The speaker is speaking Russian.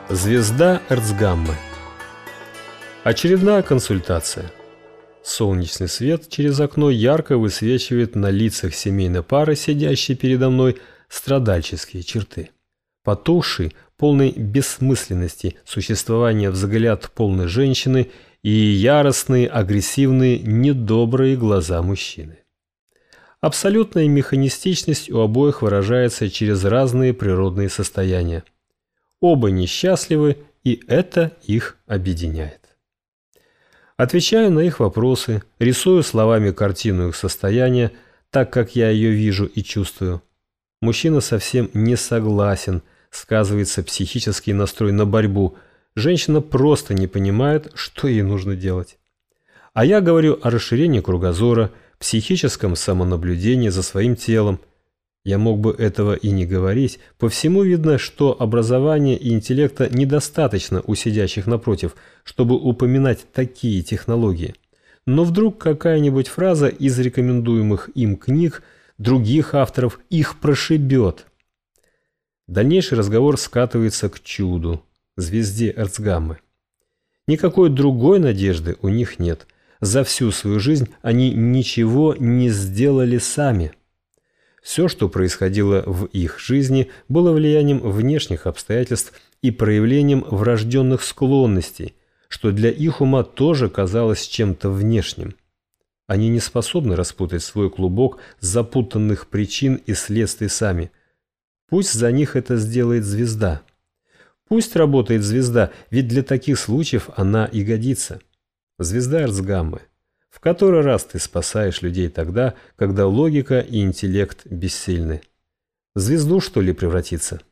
Звезда Эрцгаммы. Очередная консультация. Солнечный свет через окно ярко высвечивает на лицах семейной пары, сидящей передо мной, страдальческие черты. Потухший, полный бессмысленности существования взгляд полной женщины и яростные, агрессивные, недобрые глаза мужчины. Абсолютная механистичность у обоих выражается через разные природные состояния. Оба несчастливы, и это их объединяет. Отвечаю на их вопросы, рисую словами картину их состояния, так как я ее вижу и чувствую. Мужчина совсем не согласен, сказывается психический настрой на борьбу. Женщина просто не понимает, что ей нужно делать. А я говорю о расширении кругозора, психическом самонаблюдении за своим телом. Я мог бы этого и не говорить, по всему видно, что образования и интеллекта недостаточно у сидящих напротив, чтобы упоминать такие технологии. Но вдруг какая-нибудь фраза из рекомендуемых им книг, других авторов, их прошибет. Дальнейший разговор скатывается к чуду, звезде Эрцгаммы. Никакой другой надежды у них нет. За всю свою жизнь они ничего не сделали сами. Все, что происходило в их жизни, было влиянием внешних обстоятельств и проявлением врожденных склонностей, что для их ума тоже казалось чем-то внешним. Они не способны распутать свой клубок запутанных причин и следствий сами. Пусть за них это сделает звезда. Пусть работает звезда, ведь для таких случаев она и годится. Звезда Эрцгаммы. В который раз ты спасаешь людей тогда, когда логика и интеллект бессильны? В звезду, что ли, превратиться?